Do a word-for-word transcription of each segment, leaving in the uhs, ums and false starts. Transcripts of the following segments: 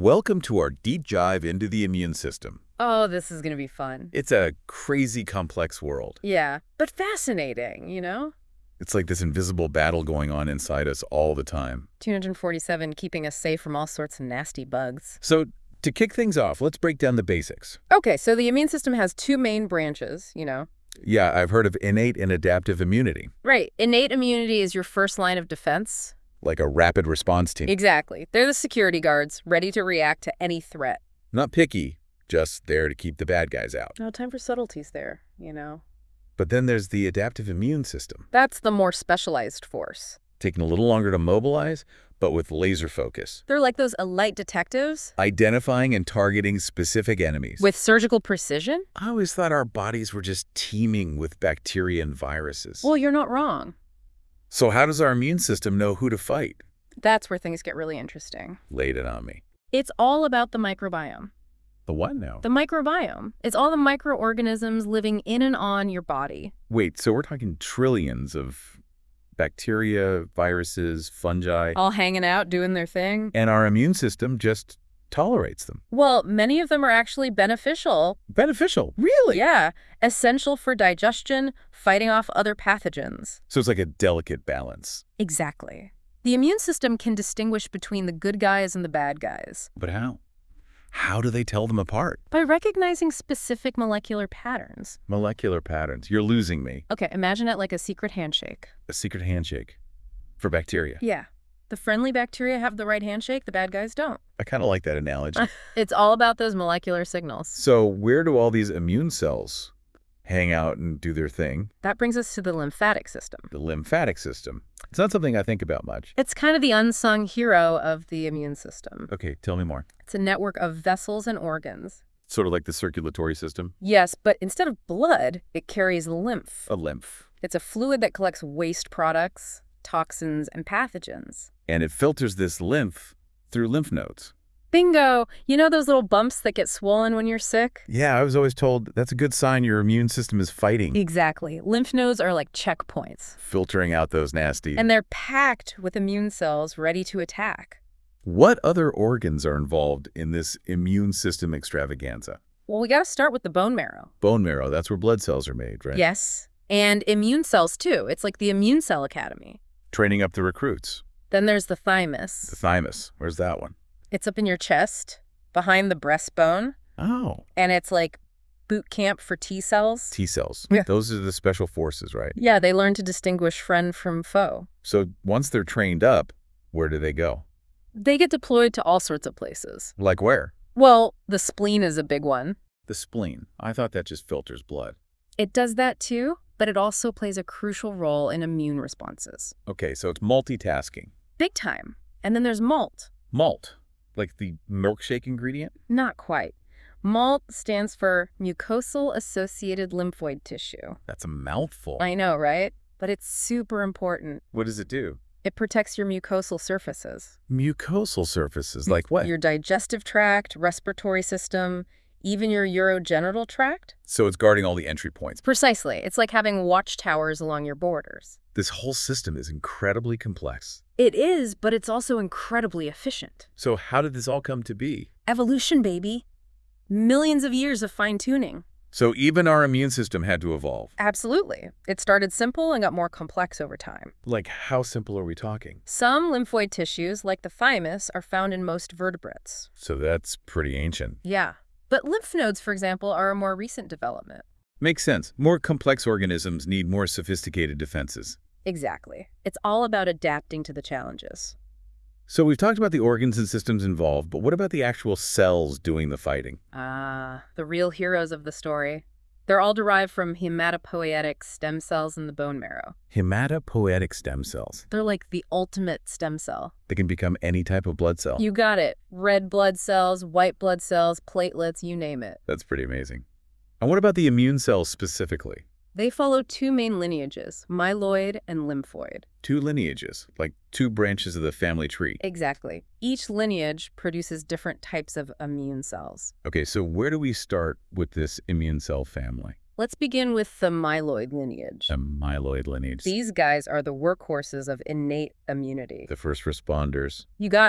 Welcome to our deep dive into the immune system. Oh, this is going to be fun. It's a crazy complex world. Yeah, but fascinating, you know? It's like this invisible battle going on inside us all the time. two hundred forty-seven keeping us safe from all sorts of nasty bugs. So, to kick things off, let's break down the basics. Okay, so the immune system has two main branches, you know? Yeah, I've heard of innate and adaptive immunity, Right. Innate immunity is your first line of defense. like a rapid response team. Exactly. They're the security guards, ready to react to any threat. Not picky, just there to keep the bad guys out. No time for subtleties there, you know? But then there's the adaptive immune system, That's the more specialized force. taking a little longer to mobilize, but with laser focus, They're like those elite detectives identifying and targeting specific enemies. with surgical precision. I always thought our bodies were just teeming with bacteria and viruses. Well, you're not wrong. So how does our immune system know who to fight? That's where things get really interesting. Laid it on me. It's all about the microbiome. The what now? The microbiome. It's all the microorganisms living in and on your body. Wait, so we're talking trillions of bacteria, viruses, fungi, All hanging out, doing their thing. and our immune system just tolerates them. Well, many of them are actually beneficial. Beneficial, really? Yeah, essential for digestion, fighting off other pathogens. So it's like a delicate balance. Exactly. The immune system can distinguish between the good guys and the bad guys But how? How do they tell them apart? by recognizing specific molecular patterns. Molecular patterns. You're losing me. Okay, imagine it like a secret handshake. A secret handshake for bacteria. Yeah. The friendly bacteria have the right handshake, the bad guys don't. I kind of like that analogy. It's all about those molecular signals. So where do all these immune cells hang out and do their thing? That brings us to the lymphatic system. The lymphatic system. It's not something I think about much. It's kind of the unsung hero of the immune system. Okay, tell me more. It's a network of vessels and organs. Sort of like the circulatory system. Yes, but instead of blood, it carries lymph. A lymph. It's a fluid that collects waste products, toxins, and pathogens. And it filters this lymph through lymph nodes. Bingo! You know those little bumps that get swollen when you're sick? Yeah, I was always told that's a good sign your immune system is fighting, Exactly. Lymph nodes are like checkpoints. filtering out those nasty. And they're packed with immune cells ready to attack. What other organs are involved in this immune system extravaganza? Well, we gotta start with the bone marrow. Bone marrow, that's where blood cells are made, right? Yes. And immune cells, too. It's like the immune cell academy. Training up the recruits. Then there's the thymus. The thymus, where's that one? It's up in your chest, behind the breastbone, Oh, and it's like boot camp for T cells. T cells. Yeah. Those are the special forces, right? Yeah, they learn to distinguish friend from foe. So once they're trained up, where do they go? They get deployed to all sorts of places. Like where? Well, the spleen is a big one. The spleen. I thought that just filters blood. It does that too, but it also plays a crucial role in immune responses. Okay, so it's multitasking. Big time. And then there's MALT. Malt, like the milkshake ingredient? Not quite. MALT stands for mucosal associated lymphoid tissue. That's a mouthful. I know, right? But it's super important. What does it do? It protects your mucosal surfaces. Mucosal surfaces, like what? Your digestive tract, respiratory system, even your urogenital tract. So it's guarding all the entry points. Precisely. It's like having watchtowers along your borders. This whole system is incredibly complex. It is, but it's also incredibly efficient. So how did this all come to be? Evolution, baby. Millions of years of fine-tuning. So even our immune system had to evolve. Absolutely. It started simple and got more complex over time. Like, how simple are we talking? Some lymphoid tissues, like the thymus, are found in most vertebrates. So that's pretty ancient. Yeah. But lymph nodes, for example, are a more recent development. Makes sense. More complex organisms need more sophisticated defenses. Exactly. It's all about adapting to the challenges. So we've talked about the organs and systems involved, but what about the actual cells doing the fighting? Ah, the real heroes of the story. They're all derived from hematopoietic stem cells in the bone marrow. Hematopoietic stem cells. They're like the ultimate stem cell. They can become any type of blood cell. You got it. Red blood cells, white blood cells, platelets, you name it. That's pretty amazing. And what about the immune cells specifically? They follow two main lineages, myeloid and lymphoid. Two lineages, like two branches of the family tree. Exactly. Each lineage produces different types of immune cells. Okay, so where do we start with this immune cell family? Let's begin with the myeloid lineage. A myeloid lineage. These guys are the workhorses of innate immunity. The first responders. You got it.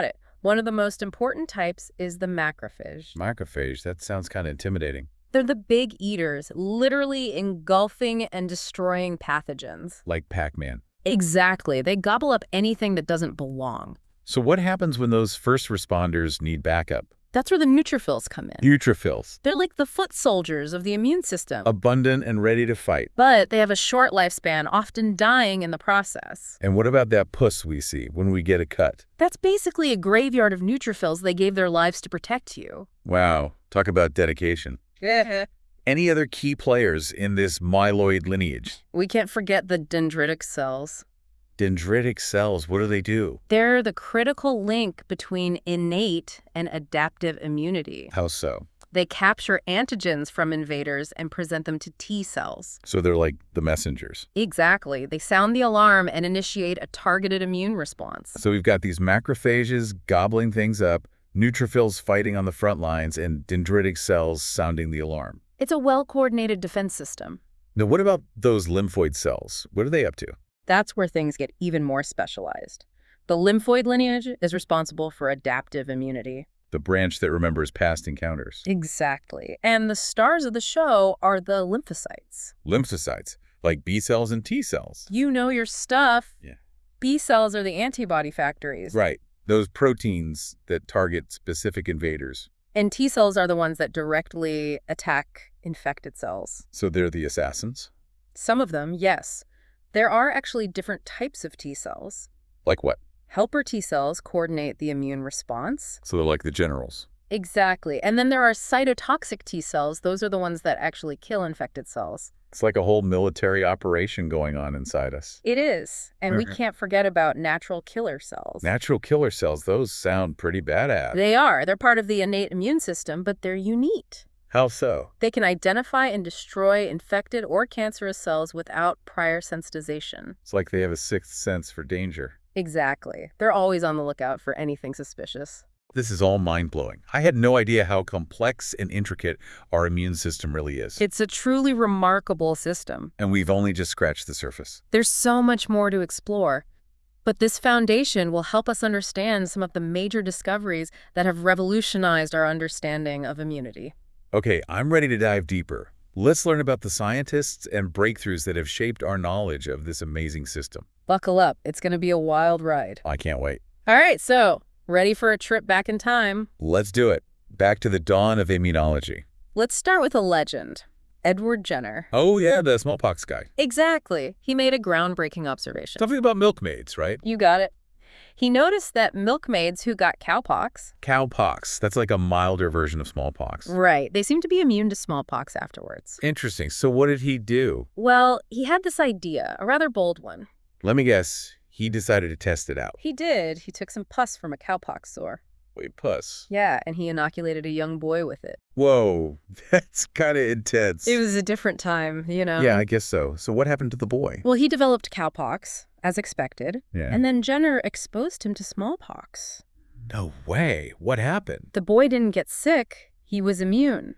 One of the most important types is the macrophage. Macrophage, that sounds kind of intimidating. They're the big eaters, literally engulfing and destroying pathogens. Like Pac-Man. Exactly. They gobble up anything that doesn't belong. So what happens when those first responders need backup? That's where the neutrophils come in. Neutrophils. They're like the foot soldiers of the immune system. Abundant and ready to fight. But they have a short lifespan, often dying in the process. And what about that puss we see when we get a cut? That's basically a graveyard of neutrophils they gave their lives to protect you. Wow. Talk about dedication. Yeah. Any other key players in this myeloid lineage? We can't forget the dendritic cells. Dendritic cells, what do they do? They're the critical link between innate and adaptive immunity. How so? They capture antigens from invaders and present them to T cells. So they're like the messengers. Exactly. They sound the alarm and initiate a targeted immune response. So we've got these macrophages gobbling things up, neutrophils fighting on the front lines, and dendritic cells sounding the alarm. It's a well-coordinated defense system. Now, what about those lymphoid cells? What are they up to? That's where things get even more specialized. The lymphoid lineage is responsible for adaptive immunity. The branch that remembers past encounters. Exactly. And the stars of the show are the lymphocytes. Lymphocytes, like B cells and T cells. You know your stuff. Yeah. B cells are the antibody factories. Right. Those proteins that target specific invaders. And T cells are the ones that directly attack infected cells. So they're the assassins? Some of them, yes. There are actually different types of T cells. Like what? Helper T cells coordinate the immune response. So they're like the generals. Exactly. And then there are cytotoxic T cells. Those are the ones that actually kill infected cells. It's like a whole military operation going on inside us. It is. And we can't forget about natural killer cells. Natural killer cells, those sound pretty badass. They are. They're part of the innate immune system, but they're unique. How so? They can identify and destroy infected or cancerous cells without prior sensitization. It's like they have a sixth sense for danger. Exactly. They're always on the lookout for anything suspicious. This is all mind-blowing. I had no idea how complex and intricate our immune system really is. It's a truly remarkable system. And we've only just scratched the surface. There's so much more to explore. But this foundation will help us understand some of the major discoveries that have revolutionized our understanding of immunity. Okay, I'm ready to dive deeper. Let's learn about the scientists and breakthroughs that have shaped our knowledge of this amazing system. Buckle up. It's going to be a wild ride. I can't wait. All right, so ready for a trip back in time? Let's do it. Back to the dawn of immunology. Let's start with a legend. Edward Jenner. Oh, yeah, the smallpox guy. Exactly. He made a groundbreaking observation. Something about milkmaids, right? You got it. He noticed that milkmaids who got cowpox... Cowpox. That's like a milder version of smallpox. Right. They seemed to be immune to smallpox afterwards. Interesting. So what did he do? Well, he had this idea, a rather bold one. Let me guess. He decided to test it out. He did. He took some pus from a cowpox sore. Wait, puss? Yeah, and he inoculated a young boy with it. Whoa, that's kind of intense. It was a different time, you know? Yeah, I guess so. So what happened to the boy? Well, he developed cowpox, as expected. Yeah. And then Jenner exposed him to smallpox. No way. What happened? The boy didn't get sick. He was immune.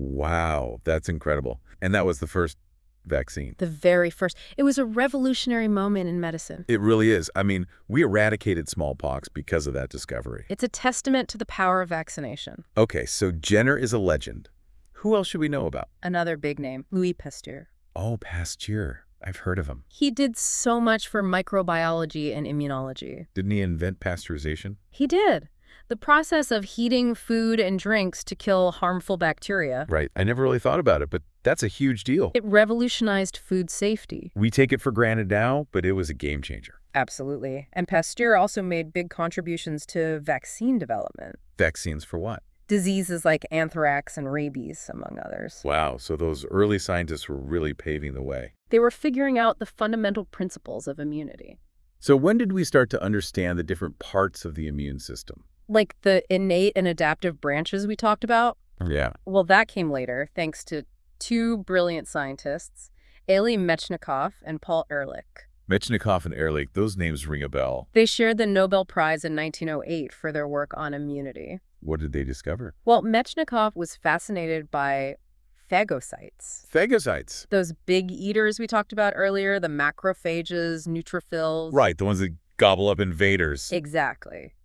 Wow, that's incredible. And that was the first vaccine. The very first. It was a revolutionary moment in medicine. It really is. I mean, we eradicated smallpox because of that discovery. It's a testament to the power of vaccination. Okay, so Jenner is a legend. Who else should we know about? Another big name, Louis Pasteur. Oh, Pasteur. I've heard of him. He did so much for microbiology and immunology. Didn't he invent pasteurization? He did. The process of heating food and drinks to kill harmful bacteria. Right. I never really thought about it, but that's a huge deal. It revolutionized food safety. We take it for granted now, but it was a game changer. Absolutely. And Pasteur also made big contributions to vaccine development. Vaccines for what? Diseases like anthrax and rabies, among others. Wow, so those early scientists were really paving the way. They were figuring out the fundamental principles of immunity. So when did we start to understand the different parts of the immune system? Like the innate and adaptive branches we talked about? Yeah. Well, that came later, thanks to two brilliant scientists, Elie Metchnikoff and Paul Ehrlich. Metchnikoff and Ehrlich, those names ring a bell. They shared the Nobel Prize in nineteen oh eight for their work on immunity. What did they discover? Well, Metchnikoff was fascinated by phagocytes. Phagocytes. Those big eaters we talked about earlier, the macrophages, neutrophils. Right, the ones that gobble up invaders. Exactly.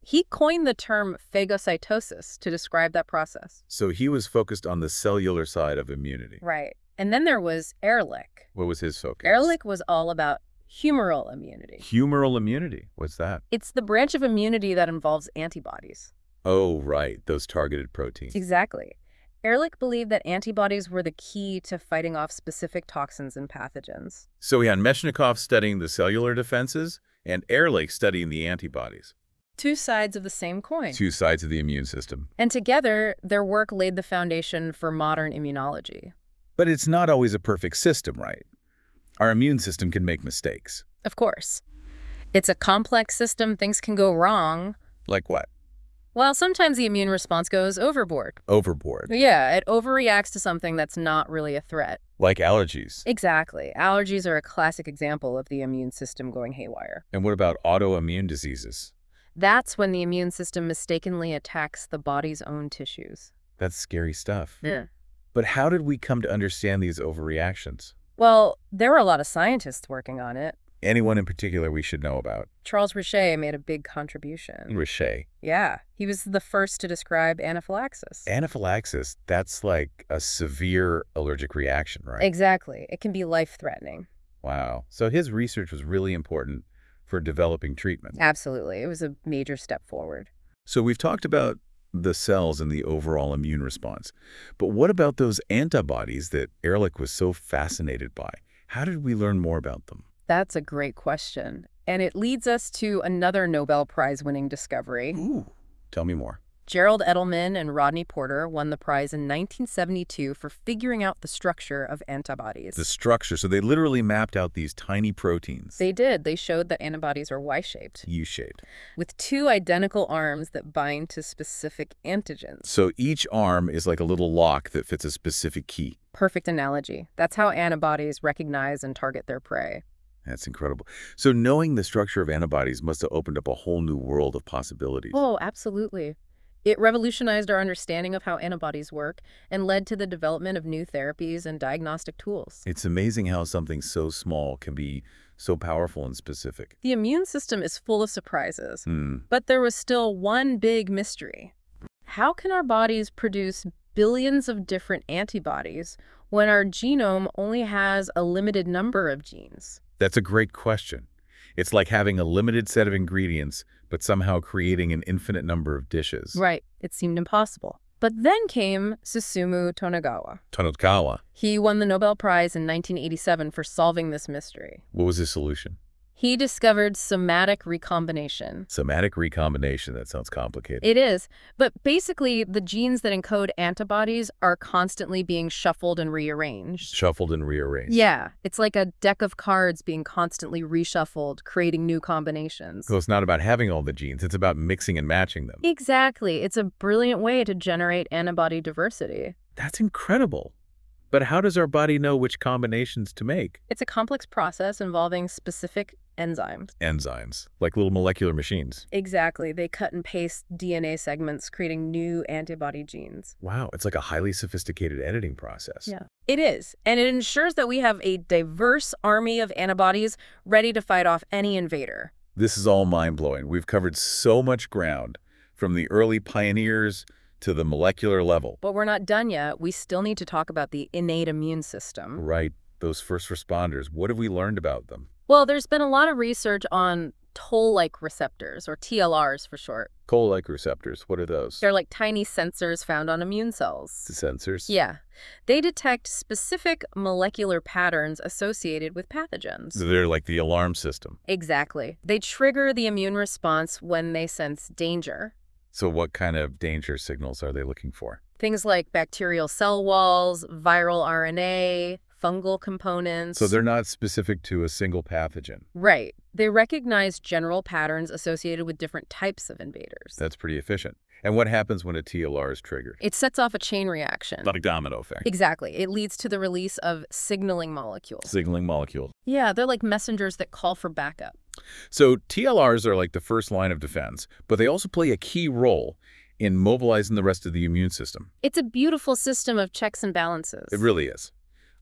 He coined the term phagocytosis to describe that process. So he was focused on the cellular side of immunity. Right. And then there was Ehrlich. What was his focus? Ehrlich was all about humoral immunity. Humoral immunity. What's that? It's the branch of immunity that involves antibodies. Oh, right. Those targeted proteins. Exactly. Ehrlich believed that antibodies were the key to fighting off specific toxins and pathogens. So we had Meshnikov studying the cellular defenses and Ehrlich studying the antibodies. Two sides of the same coin. Two sides of the immune system. And together, their work laid the foundation for modern immunology. But it's not always a perfect system, right? Our immune system can make mistakes. Of course. It's a complex system. Things can go wrong. Like what? Well, sometimes the immune response goes overboard. Overboard. Yeah, it overreacts to something that's not really a threat. Like allergies. Exactly. Allergies are a classic example of the immune system going haywire. And what about autoimmune diseases? That's when the immune system mistakenly attacks the body's own tissues. That's scary stuff. Yeah. But how did we come to understand these overreactions? Well, there were a lot of scientists working on it. Anyone in particular we should know about? Charles Richet made a big contribution. Richet. Yeah, he was the first to describe anaphylaxis. Anaphylaxis, that's like a severe allergic reaction, right? Exactly. It can be life-threatening. Wow. So his research was really important for developing treatment. Absolutely. It was a major step forward. So we've talked about the cells and the overall immune response. But what about those antibodies that Ehrlich was so fascinated by? How did we learn more about them? That's a great question. And it leads us to another Nobel Prize-winning discovery. Ooh, tell me more. Gerald Edelman and Rodney Porter won the prize in nineteen seventy-two for figuring out the structure of antibodies. The structure. So they literally mapped out these tiny proteins. They did. They showed that antibodies are Y-shaped, U-shaped. with two identical arms that bind to specific antigens. So each arm is like a little lock that fits a specific key. Perfect analogy. That's how antibodies recognize and target their prey. That's incredible. So knowing the structure of antibodies must have opened up a whole new world of possibilities. Oh, absolutely. It revolutionized our understanding of how antibodies work and led to the development of new therapies and diagnostic tools. It's amazing how something so small can be so powerful and specific. The immune system is full of surprises, Hmm. but there was still one big mystery. How can our bodies produce billions of different antibodies when our genome only has a limited number of genes? That's a great question. It's like having a limited set of ingredients, but somehow creating an infinite number of dishes. Right. It seemed impossible. But then came Susumu Tonegawa. Tonokawa. He won the Nobel Prize in nineteen eighty-seven for solving this mystery. What was his solution? He discovered somatic recombination. Somatic recombination. That sounds complicated. It is, but basically the genes that encode antibodies are constantly being shuffled and rearranged. Shuffled and rearranged. Yeah, it's like a deck of cards being constantly reshuffled, creating new combinations. So it's not about having all the genes. It's about mixing and matching them. Exactly. It's a brilliant way to generate antibody diversity. That's incredible. But how does our body know which combinations to make? It's a complex process involving specific enzymes. Enzymes, like little molecular machines. Exactly. They cut and paste D N A segments, creating new antibody genes. Wow, it's like a highly sophisticated editing process. Yeah, it is. And it ensures that we have a diverse army of antibodies ready to fight off any invader. This is all mind-blowing. We've covered so much ground, from the early pioneers to the molecular level. But we're not done yet. We still need to talk about the innate immune system. Right, those first responders. What have we learned about them? Well, there's been a lot of research on toll-like receptors, or T L Rs for short. Toll-like receptors, what are those? They're like tiny sensors found on immune cells. The sensors? Yeah. They detect specific molecular patterns associated with pathogens. So they're like the alarm system. Exactly. They trigger the immune response when they sense danger. So what kind of danger signals are they looking for? Things like bacterial cell walls, viral R N A, fungal components. So they're not specific to a single pathogen. Right. They recognize general patterns associated with different types of invaders. That's pretty efficient. And what happens when a T L R is triggered? It sets off a chain reaction. Like a domino effect. Exactly. It leads to the release of signaling molecules. Signaling molecule. Yeah, they're like messengers that call for backup. So T L Rs are like the first line of defense, but they also play a key role in mobilizing the rest of the immune system. It's a beautiful system of checks and balances. It really is.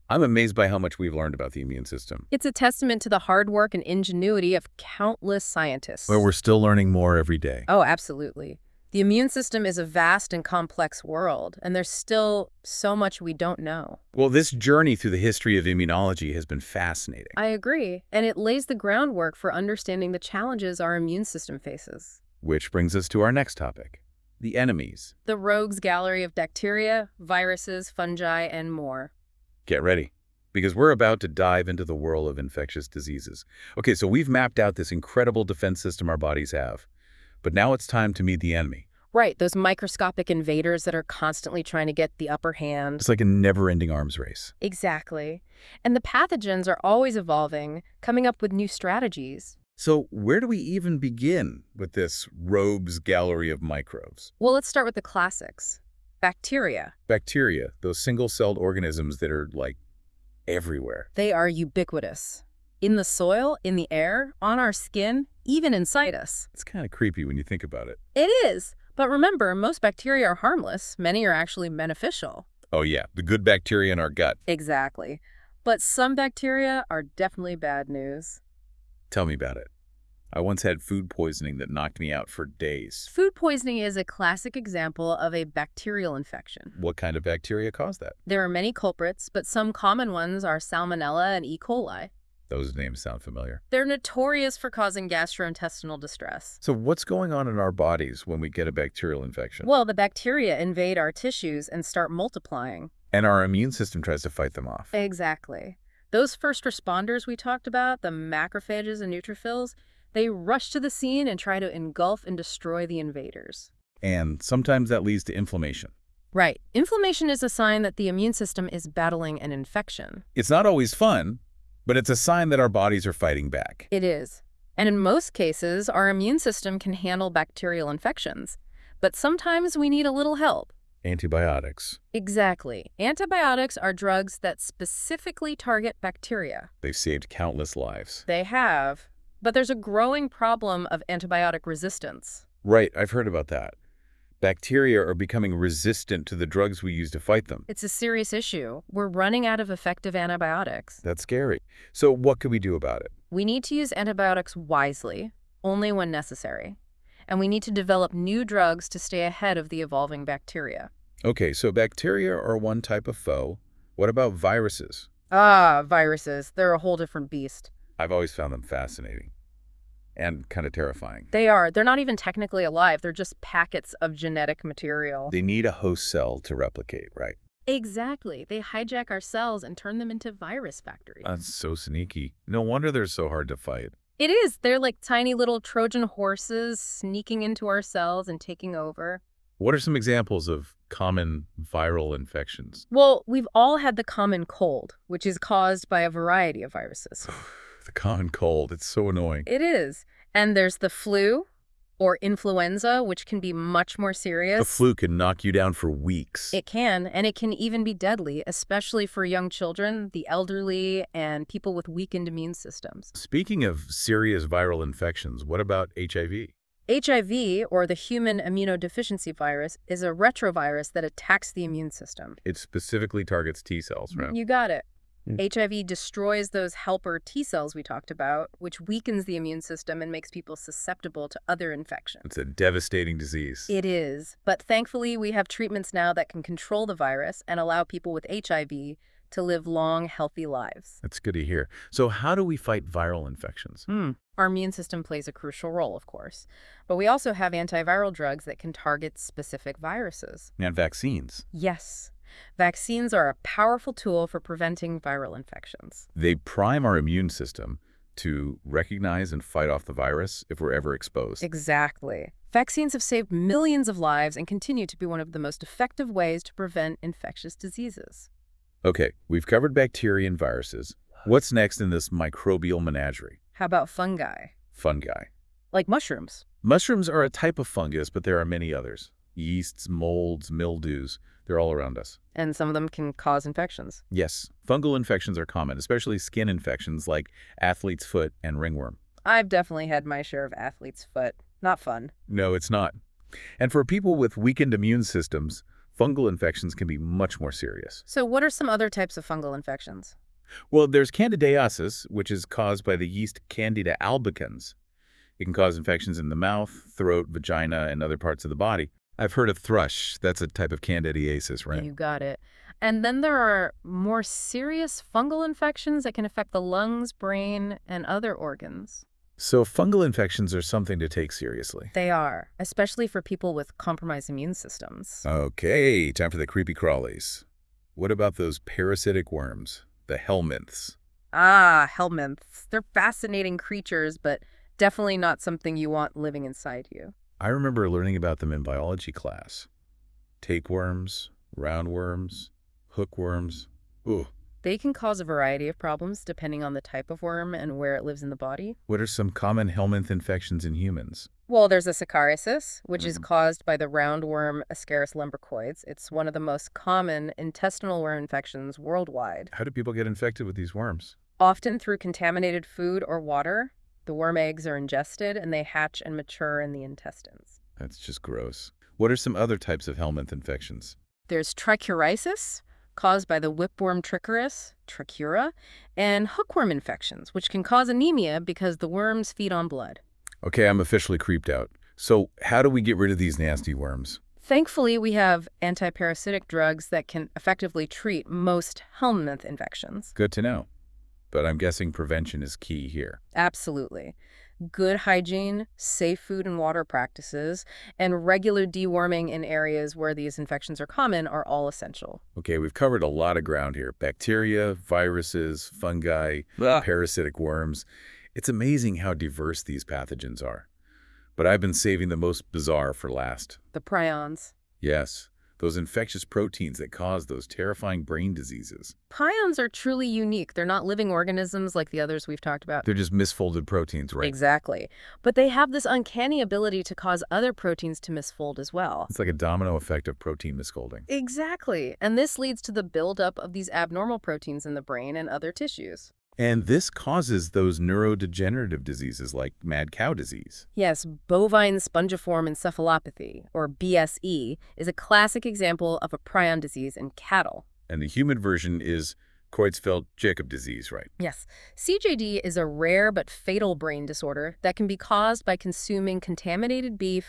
I'm amazed by how much we've learned about the immune system. It's a testament to the hard work and ingenuity of countless scientists. But we're still learning more every day. Oh, absolutely. The immune system is a vast and complex world, and there's still so much we don't know. Well, this journey through the history of immunology has been fascinating. I agree, and it lays the groundwork for understanding the challenges our immune system faces. Which brings us to our next topic, the enemies. The rogues gallery of bacteria, viruses, fungi, and more. Get ready, because we're about to dive into the world of infectious diseases. Okay, so we've mapped out this incredible defense system our bodies have. But now it's time to meet the enemy. Right, those microscopic invaders that are constantly trying to get the upper hand. It's like a never-ending arms race. Exactly. And the pathogens are always evolving, coming up with new strategies. So where do we even begin with this rogues gallery of microbes? Well, let's start with the classics. Bacteria. Bacteria, those single-celled organisms that are, like, everywhere. They are ubiquitous. In the soil, in the air, on our skin, even inside us. It's kind of creepy when you think about it. It is. But remember, most bacteria are harmless. Many are actually beneficial. Oh yeah, the good bacteria in our gut. Exactly. But some bacteria are definitely bad news. Tell me about it. I once had food poisoning that knocked me out for days. Food poisoning is a classic example of a bacterial infection. What kind of bacteria caused that? There are many culprits, but some common ones are Salmonella and E. coli. Those names sound familiar. They're notorious for causing gastrointestinal distress. So what's going on in our bodies when we get a bacterial infection? Well, the bacteria invade our tissues and start multiplying. And our immune system tries to fight them off. Exactly. Those first responders we talked about, the macrophages and neutrophils, they rush to the scene and try to engulf and destroy the invaders. And sometimes that leads to inflammation. Right. Inflammation is a sign that the immune system is battling an infection. It's not always fun, but it's a sign that our bodies are fighting back. It is. And in most cases, our immune system can handle bacterial infections. But sometimes we need a little help. Antibiotics. Exactly. Antibiotics are drugs that specifically target bacteria. They've saved countless lives. They have. But there's a growing problem of antibiotic resistance. Right, I've heard about that. Bacteria are becoming resistant to the drugs we use to fight them. It's a serious issue. We're running out of effective antibiotics. That's scary. So what can we do about it? We need to use antibiotics wisely, only when necessary. And we need to develop new drugs to stay ahead of the evolving bacteria. Okay, so bacteria are one type of foe. What about viruses? Ah, viruses. They're a whole different beast. I've always found them fascinating. And kind of terrifying. They are. They're not even technically alive. They're just packets of genetic material. They need a host cell to replicate, right? Exactly. They hijack our cells and turn them into virus factories. That's so sneaky. No wonder they're so hard to fight. It is. They're like tiny little Trojan horses sneaking into our cells and taking over. What are some examples of common viral infections? Well, we've all had the common cold, which is caused by a variety of viruses. The common cold. It's so annoying. It is. And there's the flu or influenza, which can be much more serious. The flu can knock you down for weeks. It can, and it can even be deadly, especially for young children, the elderly, and people with weakened immune systems. Speaking of serious viral infections, what about H I V? H I V, or the human immunodeficiency virus, is a retrovirus that attacks the immune system. It specifically targets T cells, right? You got it. Mm. H I V destroys those helper T cells we talked about, which weakens the immune system and makes people susceptible to other infections. It's a devastating disease. It is. But thankfully, we have treatments now that can control the virus and allow people with H I V to live long, healthy lives. That's good to hear. So how do we fight viral infections? Hmm. Our immune system plays a crucial role, of course. But we also have antiviral drugs that can target specific viruses. And vaccines. Yes. Vaccines are a powerful tool for preventing viral infections. They prime our immune system to recognize and fight off the virus if we're ever exposed. Exactly. Vaccines have saved millions of lives and continue to be one of the most effective ways to prevent infectious diseases. Okay, we've covered bacteria and viruses. What's next in this microbial menagerie? How about fungi? Fungi. Like mushrooms. Mushrooms are a type of fungus, but there are many others. Yeasts, molds, mildews, they're all around us. And some of them can cause infections. Yes, fungal infections are common, especially skin infections like athlete's foot and ringworm. I've definitely had my share of athlete's foot. Not fun. No, it's not. And for people with weakened immune systems, Fungal infections can be much more serious. So what are some other types of fungal infections? Well, there's candidiasis, which is caused by the yeast Candida albicans. It can cause infections in the mouth, throat, vagina, and other parts of the body. I've heard of thrush. That's a type of candidiasis, right? You got it. And then there are more serious fungal infections that can affect the lungs, brain, and other organs. So fungal infections are something to take seriously. They are, especially for people with compromised immune systems. Okay, time for the creepy crawlies. What about those parasitic worms, the helminths? Ah, helminths. They're fascinating creatures, but definitely not something you want living inside you. I remember learning about them in biology class. Tapeworms, roundworms, hookworms. Ooh, They can cause a variety of problems depending on the type of worm and where it lives in the body. what are some common helminth infections in humans? Well, there's ascariasis, which is Mhm. caused by the roundworm Ascaris lumbricoides. It's one of the most common intestinal worm infections worldwide. How do people get infected with these worms? Often through contaminated food or water, the worm eggs are ingested and they hatch and mature in the intestines. That's just gross. What are some other types of helminth infections? There's trichuriasis, caused by the whipworm Trichuris, Trichura, and hookworm infections, which can cause anemia because the worms feed on blood. Okay, I'm officially creeped out. So how do we get rid of these nasty worms? Thankfully, we have antiparasitic drugs that can effectively treat most helminth infections. Good to know. But I'm guessing prevention is key here. Absolutely. Good hygiene, safe food and water practices, and regular deworming in areas where these infections are common are all essential. Okay, we've covered a lot of ground here. Bacteria, viruses, fungi, parasitic worms. It's amazing how diverse these pathogens are. But I've been saving the most bizarre for last. The prions. Yes, those infectious proteins that cause those terrifying brain diseases. Prions are truly unique. They're not living organisms like the others we've talked about. They're just misfolded proteins, right? Exactly. But they have this uncanny ability to cause other proteins to misfold as well. It's like a domino effect of protein misfolding. Exactly. And this leads to the buildup of these abnormal proteins in the brain and other tissues. And this causes those neurodegenerative diseases like mad cow disease. Yes, bovine spongiform encephalopathy, or B S E, is a classic example of a prion disease in cattle. And the human version is Creutzfeldt-Jakob disease, right? Yes, C J D is a rare but fatal brain disorder that can be caused by consuming contaminated beef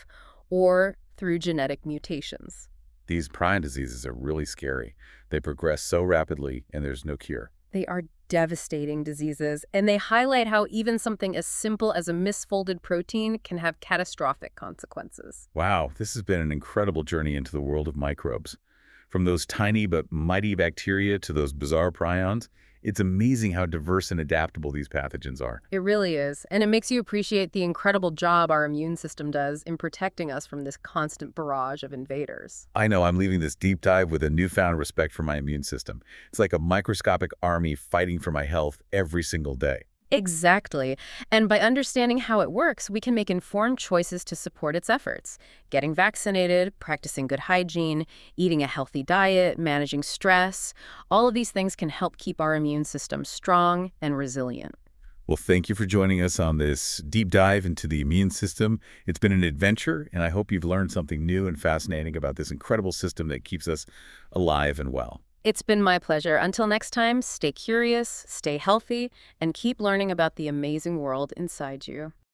or through genetic mutations. These prion diseases are really scary. They progress so rapidly, and there's no cure. They are devastating diseases, and they highlight how even something as simple as a misfolded protein can have catastrophic consequences. Wow, this has been an incredible journey into the world of microbes. From those tiny but mighty bacteria to those bizarre prions, it's amazing how diverse and adaptable these pathogens are. It really is, and it makes you appreciate the incredible job our immune system does in protecting us from this constant barrage of invaders. I know I'm leaving this deep dive with a newfound respect for my immune system. It's like a microscopic army fighting for my health every single day. Exactly. And by understanding how it works, we can make informed choices to support its efforts. Getting vaccinated, practicing good hygiene, eating a healthy diet, managing stress, all of these things can help keep our immune system strong and resilient. Well, thank you for joining us on this deep dive into the immune system. It's been an adventure, and I hope you've learned something new and fascinating about this incredible system that keeps us alive and well. It's been my pleasure. Until next time, stay curious, stay healthy, and keep learning about the amazing world inside you.